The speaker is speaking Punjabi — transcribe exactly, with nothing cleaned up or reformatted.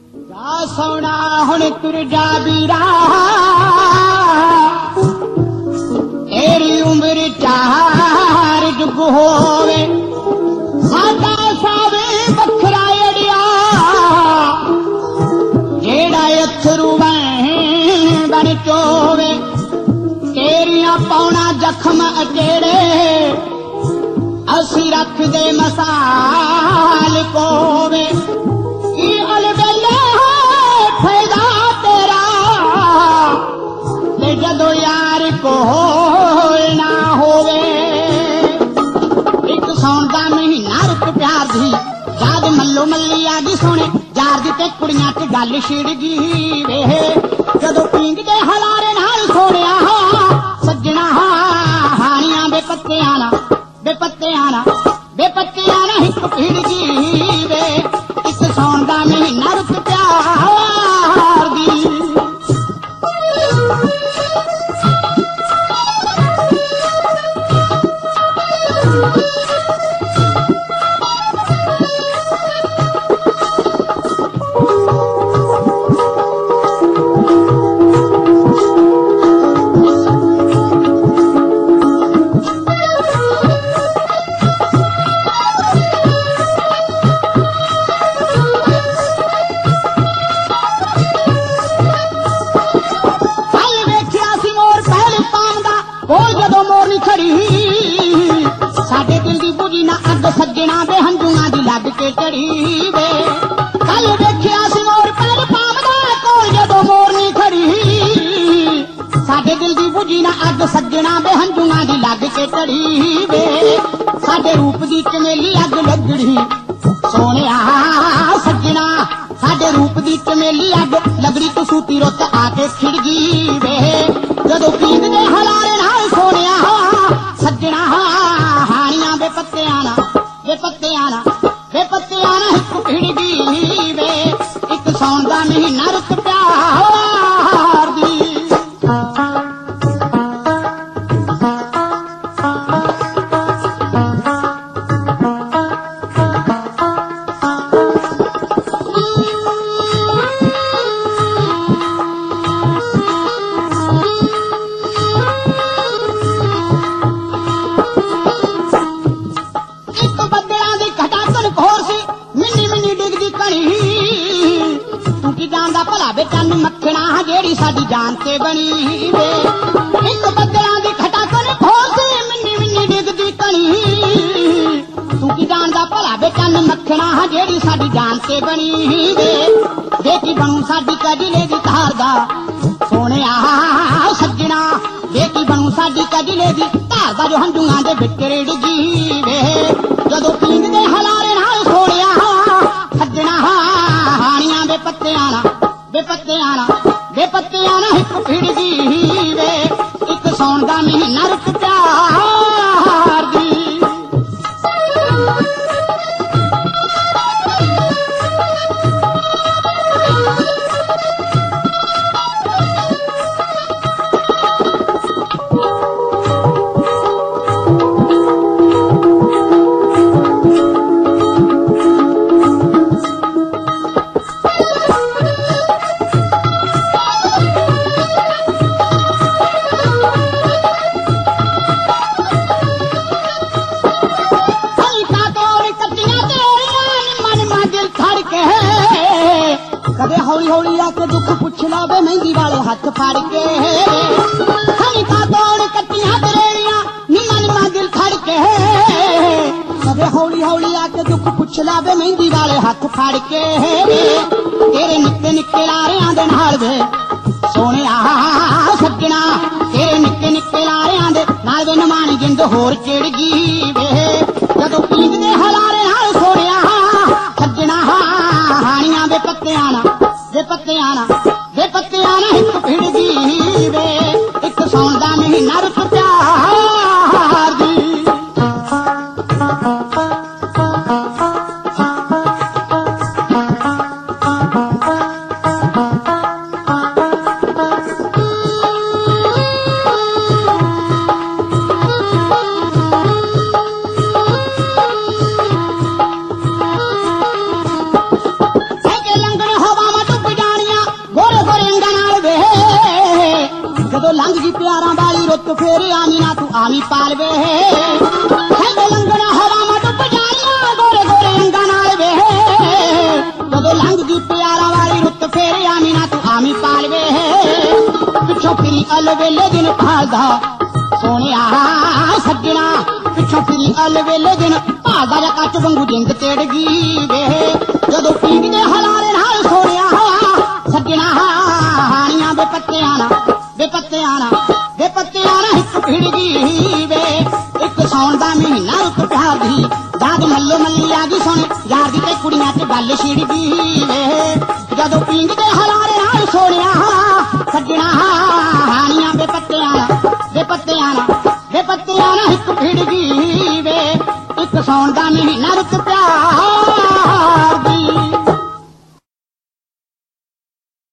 ਜਾ ਸੋਣਾ ਹੁਣ ਤੁਰ ਜਾ ਵੀਰਾ, ਤੇਰੀ ਉਮਰ ਚਾਰ ਜੁਗ ਹੋਵੇ, ਸਾਡਾ ਸਾਵੇ ਵੱਖਰਾ ਅੜਿਆ, ਜਿਹੜਾ ਅਥਰੂ ਬਣ ਚੋਵੇ, ਤੇਰੀਆਂ ਪਾਉਣਾ ਜ਼ਖਮ ਅਜੇੜੇ, ਅਸੀਂ ਰੱਖਦੇ ਮਸਾਲ ਕੋਵੇ, ਕੀ ਅਲਬੇਲੇ ਫਾਇਦਾ ਤੇਰਾ, ਤੇ ਜਦੋਂ ਯਾਰ ਕੋਲ ਨਾ ਹੋਵੇ। ਇੱਕ ਸੌਣ ਦਾ ਮਹੀਨਾ ਰੁੱਤ ਪਿਆਰ ਦੀ, ਯਾਦ ਮੱਲੋ ਮੱਲੀ ਆ ਗਈ ਸੋਹਣੇ ਯਾਰ ਦੀ, ਤੇ ਕੁੜੀਆਂ ਚ ਗੱਲ ਛਿੜ ਗਈ ਵੇ, ਜਦੋਂ ਪੀਂਘਦੇ ਹਲਾਰੇ ਨਾਲ ਸੋਹਣਿਆ ਸੱਜਣਾ, ਹਾਣੀਆਂ ਬੇਪੱਤਿਆਂ ਨਾ ਬੇਪੱਤਿਆਂ ਨਾ ਬੇਪੱਤਿਆਂ ਨਾ ਹਿੱਕ ਭਿੜ ਗਈ ਵੇ, ਇੱਕ ਸੌਣ ਦਾ ਮਹੀਨਾ ਰੁੱਤ ਪਿਆਰ ਦੀ। ਸਾਡੇ ਦਿਲ ਦੀ ਬੁਝੀ ਨਾ ਅੱਗ ਸੱਜਣਾ ਦੇ ਹੰਝੂਆਂ ਦੀ ਲੱਗ ਕੇ ਚੜੀ ਵੇ, ਕੱਲ ਵੇਖਿਆ ਸੀ ਮੋਰ ਪੈਰ ਪਾਉਂਦਾ ਕੋਲ ਜਦੋਂ ਮੋਰਨੀ ਖੜੀ, ਸਾਡੇ ਦਿਲ ਦੀ ਬੁਝੀ ਨਾ ਅੱਗ ਸੱਜਣਾ ਦੇ ਹੰਝੂਆਂ ਦੀ ਲੱਗ ਕੇ ਚੜੀ ਵੇ, ਸਾਡੇ ਰੂਪ ਦੀ ਚਮੇਲੀ ਅੱਗ ਲੱਗੜੀ ਸੋਹਣਿਆ ਸੱਜਣਾ, ਸਾਡੇ ਰੂਪ ਦੀ ਚਮੇਲੀ ਅੱਗ ਲੱਗੜੀ, ਤੂੰ ਸੂਤੀ ਰੁੱਤ ਆ ਕੇ ਖਿੜ ਗਈ ਵੇ, ਜਦੋਂ ਪੀਂਘਦੇ ਹਲਾਰੇ ਨਾਲ ਸੋਹਣਿਆ ਸੱਜਣਾ, ਹਾਣੀਆਂ ਬੇਪੱਤਿਆਂ ਨਾ ਬੇਪੱਤਿਆਂ ਨਾ ਬੇਪੱਤਿਆਂ ਨਾ ਹਿੱਕ ਭਿੜ ਗਈ ਵੇ, ਇੱਕ ਸੌਣ ਦਾ ਮਹੀਨਾ ਰੁੱਤ ਪਿਆਰ ਦੀ। ਵੇ ਚੰਨ ਮੱਖਣਾ ਜਿਹੜੀ ਸਾਡੀ ਜਾਨ ਤੇ ਬਣੀ ਵੇ, ਇੱਕ ਬੱਦਲਾਂ ਦੀ ਖਟਾਕਣ ਖੋਸੀ ਮਿੰਨੀ ਮਿੰਨੀ ਡਿੱਗਦੀ ਕਣੀ, ਤੂੰ ਕੀ ਜਾਣਦਾ ਭਲਾ ਵੇ ਚੰਨ ਮੱਖਣਾ ਜਿਹੜੀ ਸਾਡੀ ਜਾਨ ਤੇ ਬਣੀ ਵੇ, ਬੇਟੀ ਬਣੂ ਸਾਡੀ ਕਜਲੇ ਦੀ ਧਾਰ ਦਾ ਸੋਹਣਿਆ ਸੱਜਣਾ, ਬੇਟੀ ਬਣੂ ਸਾਡੀ ਕਜਲੇ ਦੀ ਧਾਰ ਦਾ, ਜੋ ਹੰਝੂਆਂ ਦੇ ਵਿੱਚ ਰਿੜ ਗਈ ਵੇ, ਜਦੋਂ ਪੀਂਘਦੇ ਹਲਾਰੇ ਨਾਲ ਸੋਹਣਿਆ ਸੱਜਣਾ, ਹਾਣੀਆਂ ਦੇ ਪੱਤਿਆਂ ਨਾਲ ਬੇਪੱਤਿਆਂ ਨਾ ਬੇਪੱਤਿਆਂ ਨਾ ਹਿੱਕ ਭਿੜ ਗਈ ਵੇ, ਇੱਕ ਸੌਣ ਦਾ ਮਹੀਨਾ ਰੁੱਤ ਪਿਆਰ ਦੀ। ਕਦੇ ਹੌਲੀ ਹੌਲੀ ਆ ਕੇ ਦੁੱਖ ਪੁੱਛ ਲਾਵੇ ਮਹਿੰਦੀ ਵਾਲੇ ਹੱਥ ਫੜ ਕੇ, ਹਣੀਆਂ ਤੋੜ ਕੱਟੀਆਂ ਤਰੇੜੀਆਂ ਨਿੰਮਾਂ ਨਿੰਮਾਂ ਦਿਲ ਫੜ ਕੇ, ਕਦੇ ਹੌਲੀ ਹੌਲੀ ਆ ਕੇ ਦੁੱਖ ਪੁੱਛ ਲਾਵੇ ਮਹਿੰਦੀ ਵਾਲੇ ਹੱਥ ਫੜ ਕੇ, ਤੇਰੇ ਨਿੱਕੇ ਨਿੱਕੇ ਲਾਰਿਆਂ ਦੇ ਨਾਲ ਵੇ ਸੋਹਣਿਆ ਸੱਜਣਾ, ਤੇਰੇ ਨਿੱਕੇ ਨਿੱਕੇ ਲਾਰਿਆਂ ਦੇ ਨਾਲ ਵੇ ਨਮਾਣੀ ਜਿੰਦ ਹੋਰ ਚਿੜ ਗਈ ਵੇ, ਜਦੋਂ ਪੀਂਘਦੇ ਹਲਾਰੇ ਨਾਲ ਸੋਹਣਿਆ ਸੱਜਣਾ, ਹਾਣੀਆਂ ਦੇ ਪੱਤਿਆਂ ਨਾ ਦੇ ਪੱਤਿਆਂ ਨਾ ਦੇ ਪੱਤਿਆਂ ਨਾ ਹਿੱਕ ਭਿੜ ਗਈ ਵੇ, ਇੱਕ ਸੌਣ ਦਾ ਮਹੀਨਾ ਰੁੱਤ ਪਿਆਰ ਦੀ। ਜਦੋਂ ਲੰਘ ਗਈ ਪਿਆਰਾਂ ਵਾਲੀ ਰੁੱਤ ਫੇਰ ਆਮੀ ਨਾ ਤੂੰ ਆਮੀ ਪਾਲਵੇ ਸਾਡੇ ਲੰਗਣਾ ਹਵਾਵਾਂ ਡੁੱਬ ਜਾਣੀਆਂ ਗੋਰੇ ਗੋਰੇ ਅੰਗਾਂ ਨਾਲ ਵੇ ਜਦੋਂ ਲੰਘ ਗਈ ਪਿਆਰਾਂ ਵਾਲੀ ਰੁੱਤ ਫੇਰ ਆਮੀ ਨਾ ਤੂੰ ਆਮੀ ਪਾਲਵੇ ਪਿੱਛੋਂ ਫਿਰੀ ਅਲ ਵੇਲੇ ਦਿਨ ਭਾਲਦਾ ਸੋਹਣਿਆ ਸੱਜਣਾ ਪਿੱਛੋਂ ਫਿਰੀ ਅਲ ਵੇਲੇ ਦਿਨ ਭਾਲਦਾ ਜਾਂ ਕੱਚ ਵਾਂਗੂ ਜਿੰਦ ਤੇੜ ਗਈ ਵੇ ਜਦੋਂ ਪੀਂਦੇ ਹਲਾਰੇ ਨਾਲ ਸੋਹਣਿਆ ਸੱਜਣਾ ਹਾਣੀਆਂ ਦੇ ਪੱਤਿਆਂ ਨਾਲ ਵੇ ਪੱਤਿਆਂ ਨਾਲ ਵੇ ਪੱਤਿਆਂ ਨਾਲ ਇੱਕ ਭਿੜ ਗਈ ਵੇ ਇੱਕ ਸੌਣ ਦਾ ਮਹੀਨਾ ਰੁੱਤ ਪਿਆਰ ਦੀ ਦਾਦ ਮੱਲੋ ਮੱਲੀ ਆ ਗਈ ਸੁਣ ਯਾਰ ਦੀ ਤੇ ਕੁੜੀਆਂ ਤੇ ਗੱਲ ਛਿੜ ਗਈ ਵੇ ਜਦੋਂ ਪੀਂਦੇ ਹਲਾਰੇ ਨਾਲ ਸੋਹਣਿਆ ਸੱਜਣਾ ਹਾਣੀਆਂ ਦੇ ਪੱਤਿਆਂ ਨਾਲ ਵੇ ਪੱਤਿਆਂ ਨਾਲ ਵੇ ਪੱਤਿਆਂ ਨਾਲ ਇੱਕ ਭਿੜ ਗਈ ਵੇ ਇੱਕ ਸੌਣ ਦਾ ਮਹੀਨਾ ਰੁੱਤ ਪਿਆਰ